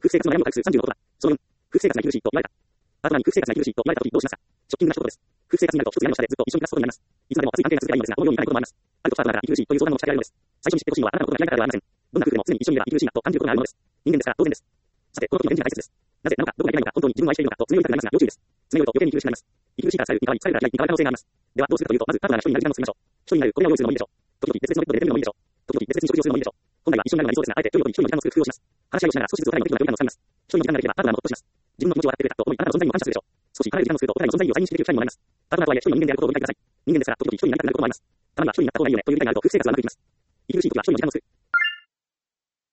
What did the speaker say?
夫婦生活の悩みを回復する30のことだ。その4、夫婦生活が苦しいと言われた。パートナーに夫婦生活が苦しいと言われたときどうしますか。直近が一言です。夫婦生活になると一つ屋根の下でずっと一緒に暮らすことになります。いつまでも熱い関係が続けばいいのですが、このようにいかないこともあります。あるとパートナーが息苦しいという相談も仕掛けられるのです。最初に知ってほしいのはあなたのことが嫌いだからではありません。どんな夫婦でも常に一緒にいれば息苦しいなと感じることがあるものです。人間ですから当然です。さて、この時の返事が大切です。なぜなのか、どこがいけないのか、本当に自分を愛しているのかと詰め寄りたくなりますが、要注意です。詰め寄ると余計に息苦しくなります。息苦しいからされるに変わり、されるから嫌いに変わる可能性があります。では、どうするかというと、まずパートナーが一人になる時間を作りましょう。一人になる、これを用意するのもいいでしょう。時々別々のベッドで寝てみるのもいいでしょう。時々別々に食事をするのもいいでしょう。本来は一緒になるのが理想ですが、あえて距離を取り一人の時間を作る工夫をします。話し合いをしながら少しずつお互いの適度な距離感をつかみます。一人の時間ができればパートナーもほっとします。自分の気持ちを分かってくれたと思い、あなたの存在にも感謝するでしょう。少し離れる時間を作るとお互いの存在意義を再認識できる機会にもなります。パートナーとはいえ一人の人間であることをご理解ください。人間ですから時々一人になりたくなることもあります。たまには一人になった方がいいよねという理解があると夫婦生活はうまくいきます。息苦しい時は一人の時間を作る。